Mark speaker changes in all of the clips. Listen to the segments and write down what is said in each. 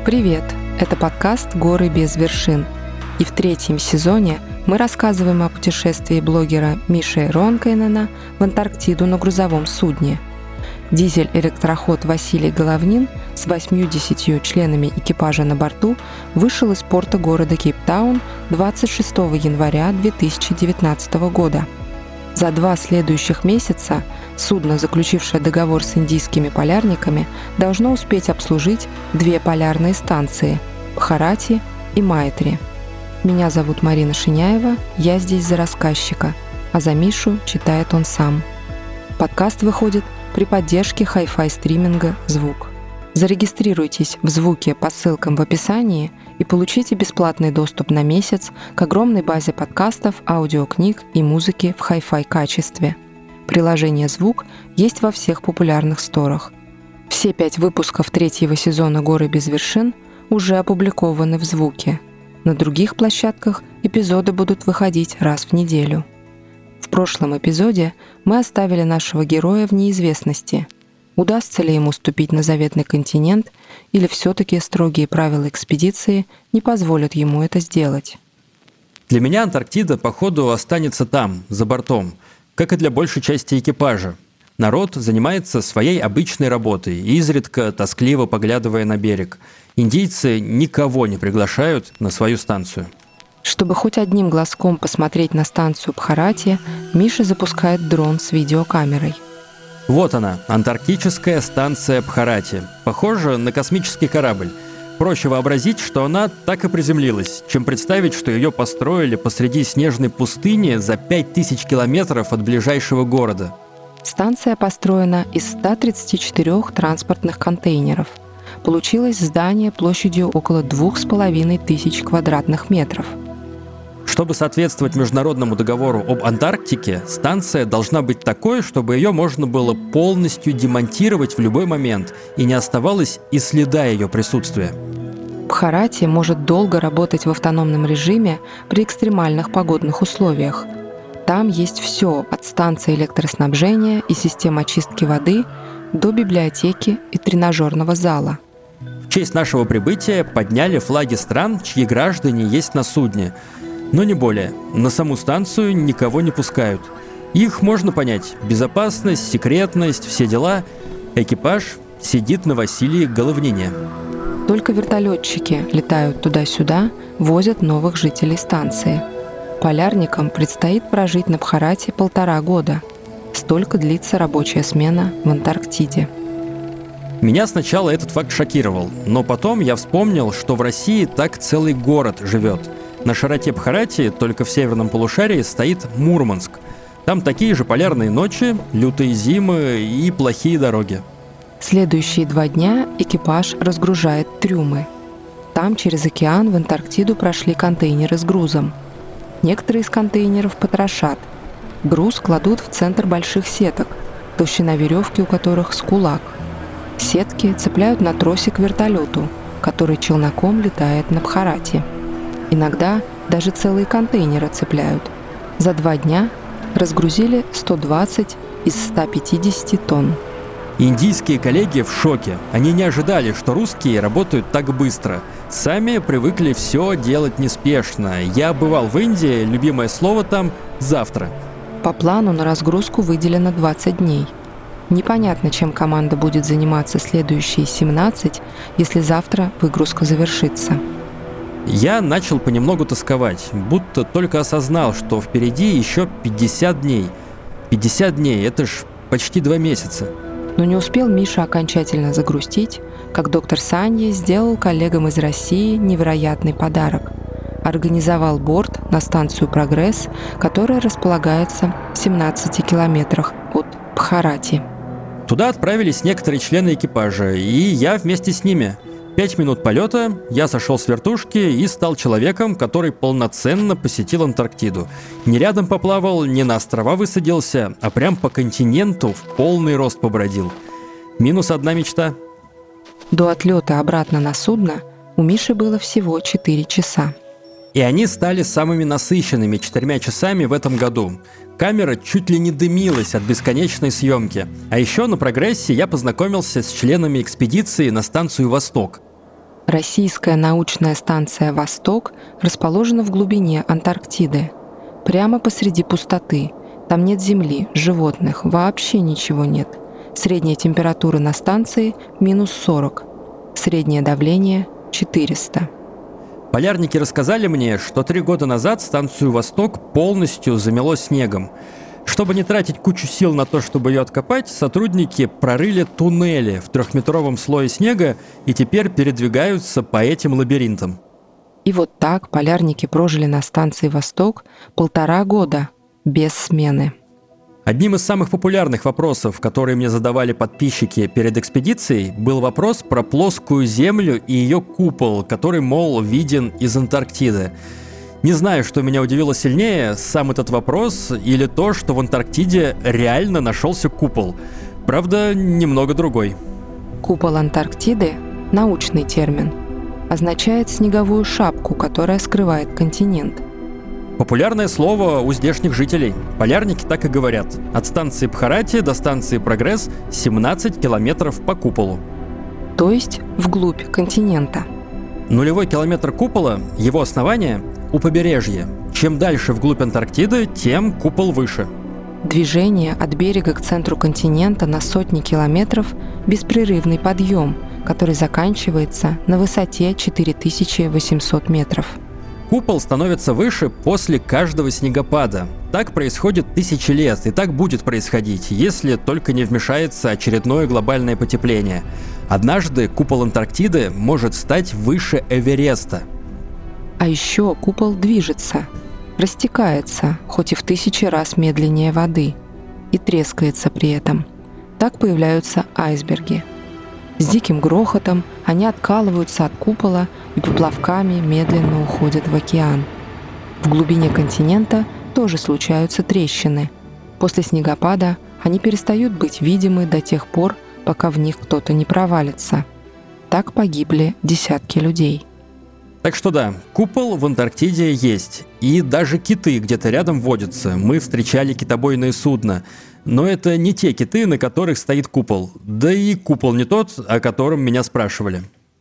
Speaker 1: Привет! Это подкаст «Горы без вершин». И в 3-м сезоне мы рассказываем о путешествии блогера Миши Ронкайнена в Антарктиду на грузовом судне. Дизель-электроход Василий Головнин с 80 членами экипажа на борту вышел из порта города Кейптаун 26 января 2019 года. За 2 следующих месяца судно, заключившее договор с индийскими полярниками, должно успеть обслужить 2 полярные станции – Бхарати и Майтри. Меня зовут Марина Шиняева, я здесь за рассказчика, а за Мишу читает он сам. Подкаст выходит при поддержке хай-фай стриминга «Звук». Зарегистрируйтесь в «Звуке» по ссылкам в описании и получите бесплатный доступ на месяц к огромной базе подкастов, аудиокниг и музыки в хай-фай качестве. Приложение «Звук» есть во всех популярных сторах. Все 5 выпусков 3-го сезона «Горы без вершин» уже опубликованы в «Звуке». На других площадках эпизоды будут выходить раз в неделю. В прошлом эпизоде мы оставили нашего героя в неизвестности. Удастся ли ему ступить на заветный континент, или все-таки строгие правила экспедиции не позволят ему это сделать?
Speaker 2: Для меня Антарктида, походу, останется там, за бортом, как и для большей части экипажа. Народ занимается своей обычной работой, изредка тоскливо поглядывая на берег. Индийцы никого не приглашают на свою станцию.
Speaker 1: Чтобы хоть одним глазком посмотреть на станцию Бхарати, Миша запускает дрон с видеокамерой.
Speaker 2: Вот она, антарктическая станция Бхарати. Похожа на космический корабль. Проще вообразить, что она так и приземлилась, чем представить, что ее построили посреди снежной пустыни за 5000 километров от ближайшего города.
Speaker 1: Станция построена из 134 транспортных контейнеров. Получилось здание площадью около 2500 квадратных метров.
Speaker 2: Чтобы соответствовать международному договору об Антарктике, станция должна быть такой, чтобы ее можно было полностью демонтировать в любой момент, и не оставалось и следа ее присутствия.
Speaker 1: Бхарати может долго работать в автономном режиме при экстремальных погодных условиях. Там есть все, от станции электроснабжения и систем очистки воды до библиотеки и тренажерного зала.
Speaker 2: В честь нашего прибытия подняли флаги стран, чьи граждане есть на судне. Но не более. На саму станцию никого не пускают. Их можно понять. Безопасность, секретность, все дела. Экипаж сидит на Василии Головнине.
Speaker 1: Только вертолетчики летают туда-сюда, возят новых жителей станции. Полярникам предстоит прожить на Бхарати 1,5 года. Столько длится рабочая смена в Антарктиде.
Speaker 2: Меня сначала этот факт шокировал, но потом я вспомнил, что в России так целый город живет. На широте Бхарати, только в северном полушарии, стоит Мурманск. Там такие же полярные ночи, лютые зимы и плохие дороги.
Speaker 1: Следующие 2 дня экипаж разгружает трюмы. Там через океан в Антарктиду прошли контейнеры с грузом. Некоторые из контейнеров потрошат. Груз кладут в центр больших сеток, толщина веревки у которых с кулак. Сетки цепляют на тросе к вертолету, который челноком летает на Бхарати. Иногда даже целые контейнеры цепляют. За 2 дня разгрузили 120 из 150 тонн.
Speaker 2: Индийские коллеги в шоке. Они не ожидали, что русские работают так быстро. Сами привыкли все делать неспешно. Я бывал в Индии, любимое слово там «завтра».
Speaker 1: По плану на разгрузку выделено 20 дней. Непонятно, чем команда будет заниматься следующие 17, если завтра выгрузка завершится.
Speaker 2: Я начал понемногу тосковать, будто только осознал, что впереди еще 50 дней. 50 дней – это ж почти 2 месяца.
Speaker 1: Но не успел Миша окончательно загрустить, как доктор Саньи сделал коллегам из России невероятный подарок. Организовал борт на станцию «Прогресс», которая располагается в 17 километрах от Бхарати.
Speaker 2: Туда отправились некоторые члены экипажа, и я вместе с ними. 5 минут полета, я сошел с вертушки и стал человеком, который полноценно посетил Антарктиду. Не рядом поплавал, не на острова высадился, а прям по континенту в полный рост побродил. Минус одна мечта.
Speaker 1: До отлета обратно на судно у Миши было всего 4 часа.
Speaker 2: И они стали самыми насыщенными 4 часами в этом году. Камера чуть ли не дымилась от бесконечной съемки. А еще на «Прогрессе» я познакомился с членами экспедиции на станцию «Восток».
Speaker 1: Российская научная станция «Восток» расположена в глубине Антарктиды, прямо посреди пустоты. Там нет земли, животных, вообще ничего нет. Средняя температура на станции минус 40, среднее давление 400.
Speaker 2: Полярники рассказали мне, что 3 года назад станцию «Восток» полностью замело снегом. Чтобы не тратить кучу сил на то, чтобы ее откопать, сотрудники прорыли туннели в 3-метровом слое снега и теперь передвигаются по этим лабиринтам.
Speaker 1: И вот так полярники прожили на станции «Восток» 1,5 года без смены.
Speaker 2: Одним из самых популярных вопросов, которые мне задавали подписчики перед экспедицией, был вопрос про плоскую Землю и ее купол, который, мол, виден из Антарктиды. Не знаю, что меня удивило сильнее, сам этот вопрос или то, что в Антарктиде реально нашелся купол. Правда, немного другой.
Speaker 1: Купол Антарктиды – научный термин. Означает снеговую шапку, которая скрывает континент.
Speaker 2: Популярное слово у здешних жителей. Полярники так и говорят. От станции Бхарати до станции Прогресс 17 километров по куполу.
Speaker 1: То есть вглубь континента.
Speaker 2: Нулевой километр купола, его основание – у побережья. Чем дальше вглубь Антарктиды, тем купол выше.
Speaker 1: Движение от берега к центру континента на сотни километров – беспрерывный подъем, который заканчивается на высоте 4800 метров.
Speaker 2: Купол становится выше после каждого снегопада. Так происходит тысячи лет, и так будет происходить, если только не вмешается очередное глобальное потепление. Однажды купол Антарктиды может стать выше Эвереста.
Speaker 1: А еще купол движется, растекается, хоть и в 1000 раз медленнее воды, и трескается при этом. Так появляются айсберги. С диким грохотом они откалываются от купола и поплавками медленно уходят в океан. В глубине континента тоже случаются трещины. После снегопада они перестают быть видимы до тех пор, пока в них кто-то не провалится. Так погибли десятки людей.
Speaker 2: Так что да, купол в Антарктиде есть. И даже киты где-то рядом водятся. Мы встречали китобойное судно. Но это не те киты, на которых стоит купол. Да и купол не тот, о котором меня спрашивали.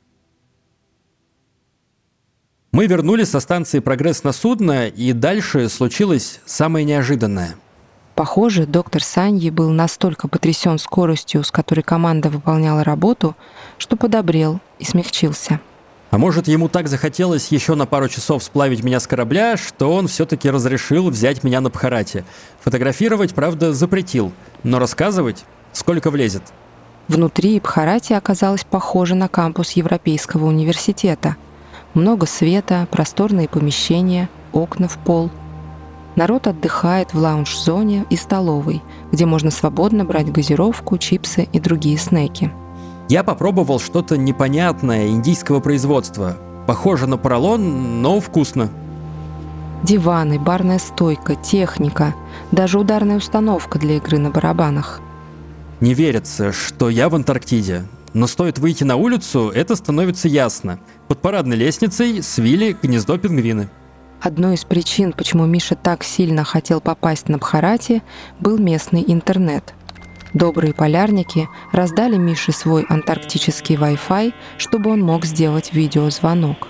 Speaker 2: Мы вернулись со станции «Прогресс» на судно, и дальше случилось самое неожиданное.
Speaker 1: Похоже, доктор Саньи был настолько потрясен скоростью, с которой команда выполняла работу, что подобрел и смягчился.
Speaker 2: А может, ему так захотелось еще на пару часов сплавить меня с корабля, что он все-таки разрешил взять меня на Бхарати. Фотографировать, правда, запретил, но рассказывать сколько влезет.
Speaker 1: Внутри Бхарати оказалось похоже на кампус Европейского университета. Много света, просторные помещения, окна в пол. Народ отдыхает в лаунж-зоне и столовой, где можно свободно брать газировку, чипсы и другие снеки.
Speaker 2: Я попробовал что-то непонятное индийского производства. Похоже на поролон, но вкусно.
Speaker 1: Диваны, барная стойка, техника, даже ударная установка для игры на барабанах.
Speaker 2: Не верится, что я в Антарктиде. Но стоит выйти на улицу, это становится ясно. Под парадной лестницей свили гнездо пингвины.
Speaker 1: Одной из причин, почему Миша так сильно хотел попасть на Бхарати, был местный интернет. Добрые полярники раздали Мише свой антарктический Wi-Fi, чтобы он мог сделать видеозвонок.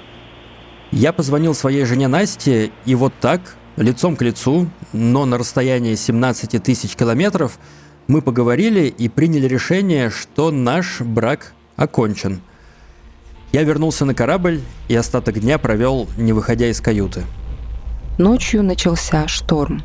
Speaker 2: Я позвонил своей жене Насте, и вот так, лицом к лицу, но на расстоянии 17 тысяч километров, мы поговорили и приняли решение, что наш брак окончен. Я вернулся на корабль и остаток дня провел, не выходя из каюты.
Speaker 1: Ночью начался шторм.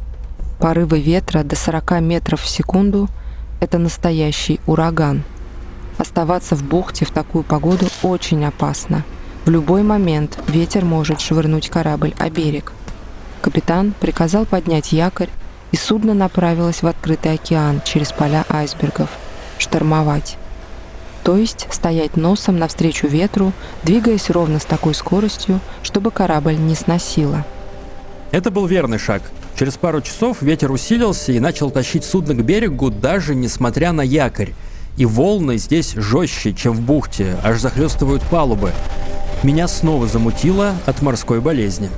Speaker 1: Порывы ветра до 40 метров в секунду – это настоящий ураган. Оставаться в бухте в такую погоду очень опасно. В любой момент ветер может швырнуть корабль о берег. Капитан приказал поднять якорь, и судно направилось в открытый океан через поля айсбергов, штормовать. То есть стоять носом навстречу ветру, двигаясь ровно с такой скоростью, чтобы корабль не сносило.
Speaker 2: Это был верный шаг. Через пару часов ветер усилился и начал тащить судно к берегу, даже несмотря на якорь. И волны здесь жестче, чем в бухте, аж захлестывают палубы. Меня снова замутило от морской болезни.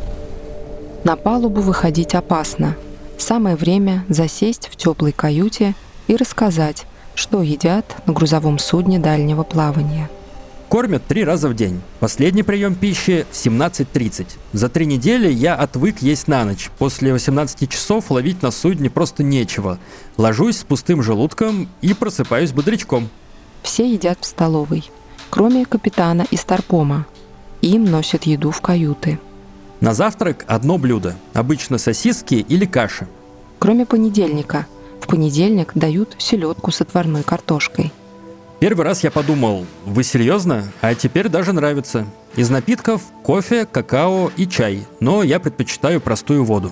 Speaker 1: На палубу выходить опасно. Самое время засесть в теплой каюте и рассказать, что едят на грузовом судне дальнего плавания.
Speaker 2: Кормят 3 раза в день. Последний прием пищи в 17:30. За 3 недели я отвык есть на ночь. После 18 часов ловить на судне просто нечего. Ложусь с пустым желудком и просыпаюсь бодрячком.
Speaker 1: Все едят в столовой, кроме капитана и старпома. Им носят еду в каюты.
Speaker 2: На завтрак одно блюдо. Обычно сосиски или каша.
Speaker 1: Кроме понедельника. В понедельник дают селедку с отварной картошкой.
Speaker 2: Первый раз я подумал, вы серьезно? А теперь даже нравится. Из напитков кофе, какао и чай, но я предпочитаю простую воду.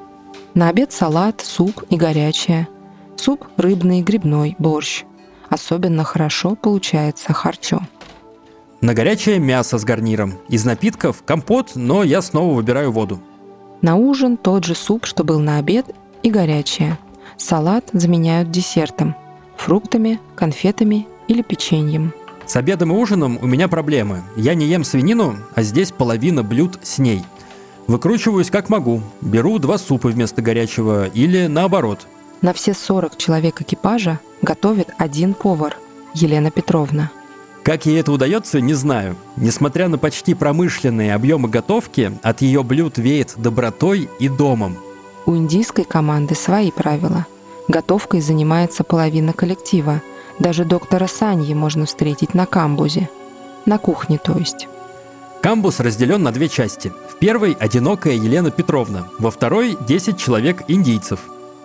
Speaker 1: На обед салат, суп и горячее. Суп рыбный, грибной, борщ. Особенно хорошо получается харчо.
Speaker 2: На горячее мясо с гарниром. Из напитков компот, но я снова выбираю воду.
Speaker 1: На ужин тот же суп, что был на обед, и горячее. Салат заменяют десертом. Фруктами, конфетами или печеньем.
Speaker 2: С обедом и ужином у меня проблемы. Я не ем свинину, а здесь половина блюд с ней. Выкручиваюсь как могу. Беру 2 супа вместо горячего или наоборот.
Speaker 1: На все 40 человек экипажа готовит 1 повар, Елена Петровна.
Speaker 2: Как ей это удается, не знаю. Несмотря на почти промышленные объемы готовки, от ее блюд веет добротой и домом.
Speaker 1: У индийской команды свои правила. Готовкой занимается половина коллектива. Даже доктора Саньи можно встретить на камбузе. На кухне, то есть.
Speaker 2: Камбуз разделен на 2 части. В первой одинокая Елена Петровна, во второй 10 человек индийцев.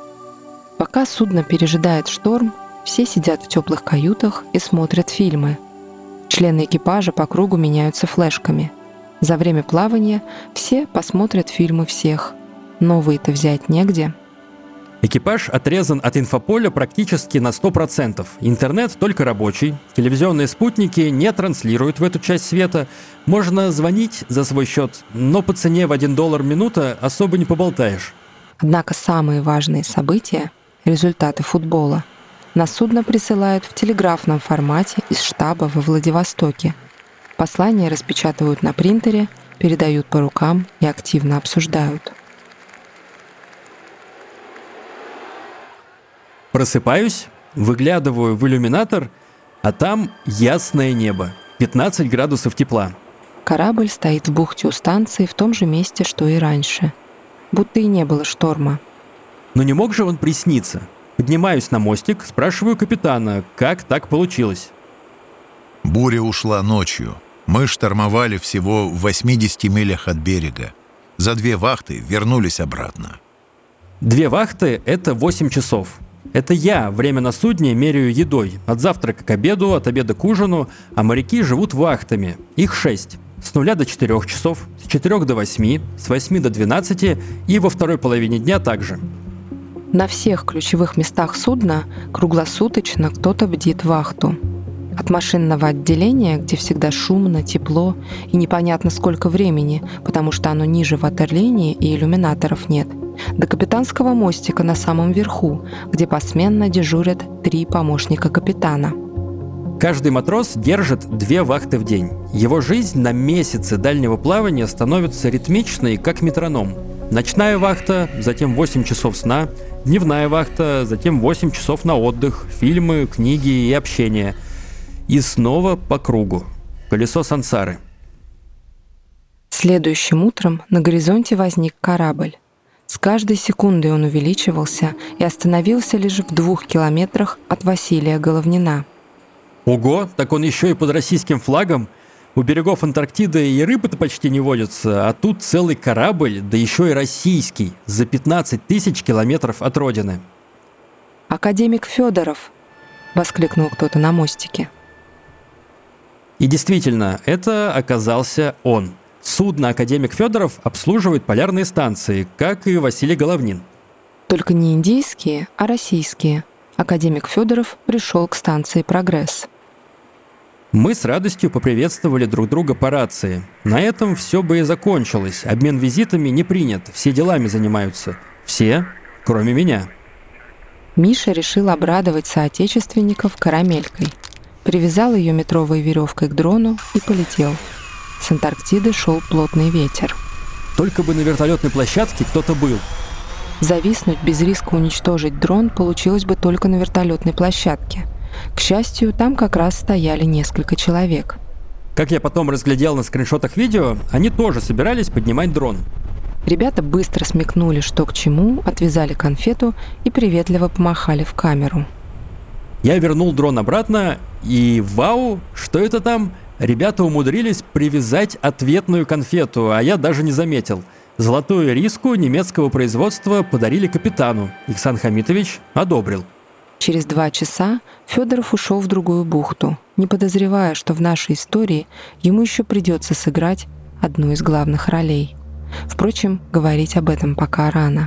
Speaker 1: Пока судно пережидает шторм, все сидят в теплых каютах и смотрят фильмы. Члены экипажа по кругу меняются флешками. За время плавания все посмотрят фильмы всех. Новые-то взять негде.
Speaker 2: Экипаж отрезан от инфополя практически на 100%. Интернет только рабочий, телевизионные спутники не транслируют в эту часть света. Можно звонить за свой счет, но по цене в $1 минута особо не поболтаешь.
Speaker 1: Однако самые важные события — результаты футбола. На судно присылают в телеграфном формате из штаба во Владивостоке. Послания распечатывают на принтере, передают по рукам и активно обсуждают.
Speaker 2: Просыпаюсь, выглядываю в иллюминатор, а там ясное небо, 15 градусов тепла.
Speaker 1: Корабль стоит в бухте у станции в том же месте, что и раньше. Будто и не было шторма.
Speaker 2: Но не мог же он присниться? Поднимаюсь на мостик, спрашиваю капитана, как так получилось.
Speaker 3: Буря ушла ночью. Мы штормовали всего в 80 милях от берега. За 2 вахты вернулись обратно.
Speaker 2: 2 вахты — это 8 часов. Это я время на судне меряю едой. От завтрака к обеду, от обеда к ужину, а моряки живут вахтами. Их 6. С 0 до 4 часов, с 4 до 8, с 8 до 12 и во второй половине дня также.
Speaker 1: На всех ключевых местах судна круглосуточно кто-то бдит вахту. От машинного отделения, где всегда шумно, тепло и непонятно сколько времени, потому что оно ниже ватерлинии и иллюминаторов нет, до капитанского мостика на самом верху, где посменно дежурят 3 помощника капитана.
Speaker 2: Каждый матрос держит 2 вахты в день. Его жизнь на месяцы дальнего плавания становится ритмичной, как метроном. Ночная вахта, затем 8 часов сна, дневная вахта, затем 8 часов на отдых, фильмы, книги и общение. И снова по кругу. Колесо сансары.
Speaker 1: Следующим утром на горизонте возник корабль. С каждой секундой он увеличивался и остановился лишь в 2 километрах от Василия Головнина.
Speaker 2: Ого, так он еще и под российским флагом. У берегов Антарктиды и рыбы-то почти не водятся, а тут целый корабль, да еще и российский, за 15 тысяч километров от родины.
Speaker 1: «Академик Федоров!» — воскликнул кто-то на мостике.
Speaker 2: И действительно, это оказался он. Судно «Академик Федоров» обслуживает полярные станции, как и Василий Головнин.
Speaker 1: Только не индийские, а российские. Академик Федоров пришел к станции «Прогресс».
Speaker 2: Мы с радостью поприветствовали друг друга по рации. На этом все бы и закончилось. Обмен визитами не принят, все делами занимаются. Все, кроме меня.
Speaker 1: Миша решил обрадовать соотечественников карамелькой. Привязал ее метровой веревкой к дрону и полетел. С Антарктиды шел плотный ветер.
Speaker 2: Только бы на вертолетной площадке кто-то был.
Speaker 1: Зависнуть без риска уничтожить дрон получилось бы только на вертолетной площадке. К счастью, там как раз стояли несколько человек.
Speaker 2: Как я потом разглядел на скриншотах видео, они тоже собирались поднимать дрон.
Speaker 1: Ребята быстро смекнули, что к чему, отвязали конфету и приветливо помахали в камеру.
Speaker 2: Я вернул дрон обратно, и вау, что это там? Ребята умудрились привязать ответную конфету, а я даже не заметил. Золотую риску немецкого производства подарили капитану. Ихсан Хамитович одобрил.
Speaker 1: Через 2 часа Федоров ушел в другую бухту, не подозревая, что в нашей истории ему еще придется сыграть одну из главных ролей. Впрочем, говорить об этом пока рано.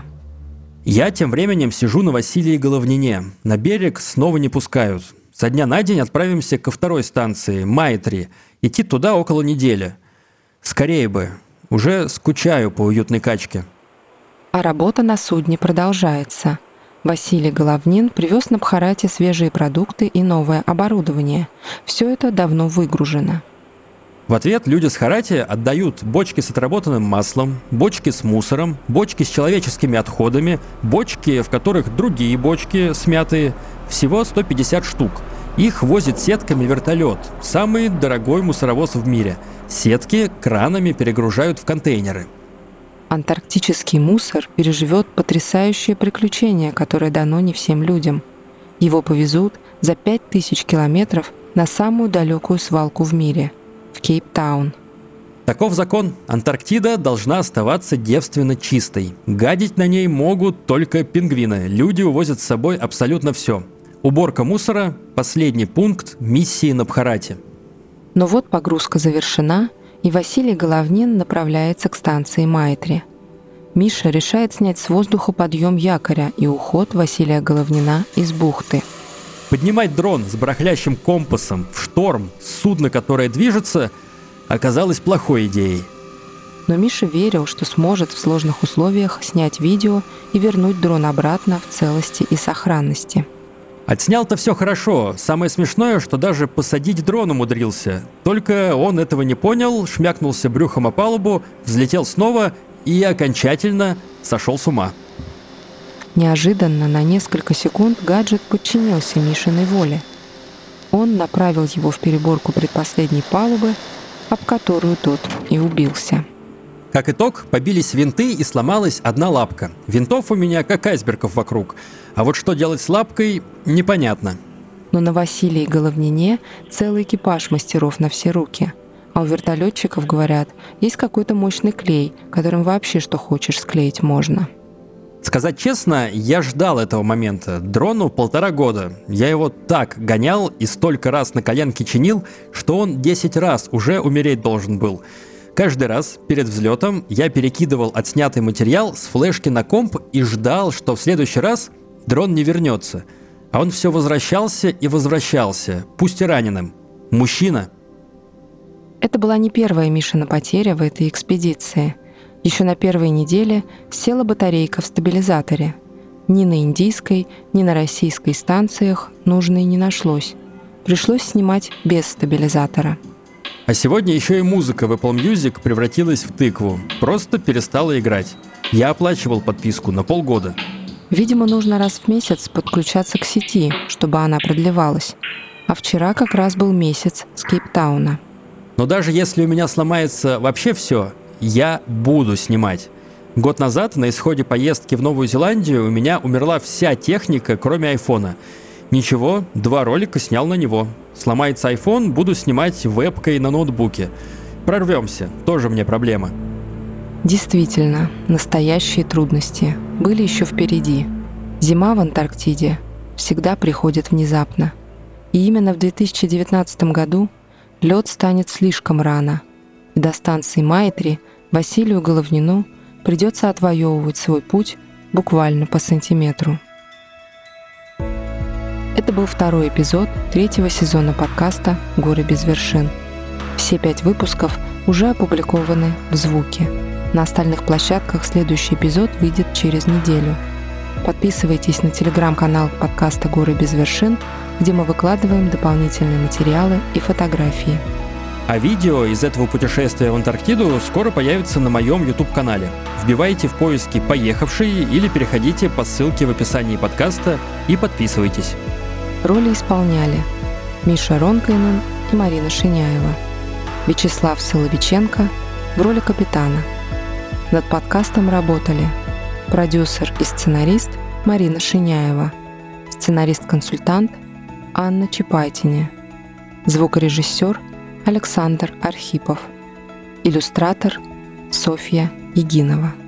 Speaker 2: Я тем временем сижу на Василии Головнине. На берег снова не пускают. Со дня на день отправимся ко второй станции, Майтри. Идти туда около недели. Скорее бы. Уже скучаю по уютной качке.
Speaker 1: А работа на судне продолжается. Василий Головнин привез на Бхарате свежие продукты и новое оборудование. Все это давно выгружено.
Speaker 2: В ответ люди с Харати отдают бочки с отработанным маслом, бочки с мусором, бочки с человеческими отходами, бочки, в которых другие бочки смятые, всего 150 штук. Их возит сетками вертолет, самый дорогой мусоровоз в мире. Сетки кранами перегружают в контейнеры.
Speaker 1: Антарктический мусор переживет потрясающее приключение, которое дано не всем людям. Его повезут за 5000 километров на самую далекую свалку в мире – в Кейптаун.
Speaker 2: Таков закон. Антарктида должна оставаться девственно чистой. Гадить на ней могут только пингвины. Люди увозят с собой абсолютно все. Уборка мусора – последний пункт миссии на Бхарате.
Speaker 1: Но вот погрузка завершена, и Василий Головнин направляется к станции Майтри. Миша решает снять с воздуха подъем якоря и уход Василия Головнина из бухты.
Speaker 2: Поднимать дрон с барахлящим компасом в шторм судно, которое движется, оказалось плохой идеей.
Speaker 1: Но Миша верил, что сможет в сложных условиях снять видео и вернуть дрон обратно в целости и сохранности.
Speaker 2: Отснял-то все хорошо. Самое смешное, что даже посадить дрон умудрился. Только он этого не понял, шмякнулся брюхом о палубу, взлетел снова и окончательно сошел с ума.
Speaker 1: Неожиданно на несколько секунд гаджет подчинился Мишиной воле. Он направил его в переборку предпоследней палубы, об которую тот и убился.
Speaker 2: Как итог, побились винты и сломалась одна лапка. Винтов у меня как айсбергов вокруг. А вот что делать с лапкой, непонятно.
Speaker 1: Но на Василии Головнине целый экипаж мастеров на все руки. А у вертолетчиков, говорят, есть какой-то мощный клей, которым вообще что хочешь склеить можно.
Speaker 2: Сказать честно, я ждал этого момента. Дрону 1,5 года. Я его так гонял и столько раз на коленке чинил, что он 10 раз уже умереть должен был. Каждый раз перед взлетом я перекидывал отснятый материал с флешки на комп и ждал, что в следующий раз дрон не вернется. А он все возвращался и возвращался, пусть и раненым. Мужчина.
Speaker 1: Это была не первая Мишина потеря в этой экспедиции. Еще на первой неделе села батарейка в стабилизаторе. Ни на индийской, ни на российской станциях нужной не нашлось. Пришлось снимать без стабилизатора.
Speaker 2: А сегодня еще и музыка в Apple Music превратилась в тыкву. Просто перестала играть. Я оплачивал подписку на полгода.
Speaker 1: Видимо, нужно раз в месяц подключаться к сети, чтобы она продлевалась. А вчера как раз был месяц с Кейптауна.
Speaker 2: Но даже если у меня сломается вообще все, я буду снимать. Год назад на исходе поездки в Новую Зеландию у меня умерла вся техника, кроме айфона. Ничего, 2 ролика снял на него. Сломается iPhone, буду снимать вебкой на ноутбуке. Прорвемся, тоже мне проблема.
Speaker 1: Действительно, настоящие трудности были еще впереди. Зима в Антарктиде всегда приходит внезапно. И именно в 2019 году лед станет слишком рано. И до станции Майтри Василию Головнину придется отвоевывать свой путь буквально по сантиметру. Это был 2-й эпизод 3-го сезона подкаста «Горы без вершин». Все 5 выпусков уже опубликованы в звуке. На остальных площадках следующий эпизод выйдет через неделю. Подписывайтесь на телеграм-канал подкаста «Горы без вершин», где мы выкладываем дополнительные материалы и фотографии.
Speaker 2: А видео из этого путешествия в Антарктиду скоро появится на моем YouTube-канале. Вбивайте в поиски «Поехавшие» или переходите по ссылке в описании подкаста и подписывайтесь.
Speaker 1: Роли исполняли Миша Ронкайнен и Марина Шиняева. Вячеслав Соловиченко в роли капитана. Над подкастом работали продюсер и сценарист Марина Шиняева, сценарист-консультант Анна Чапайтине, звукорежиссер Александр Архипов, иллюстратор Софья Егинова.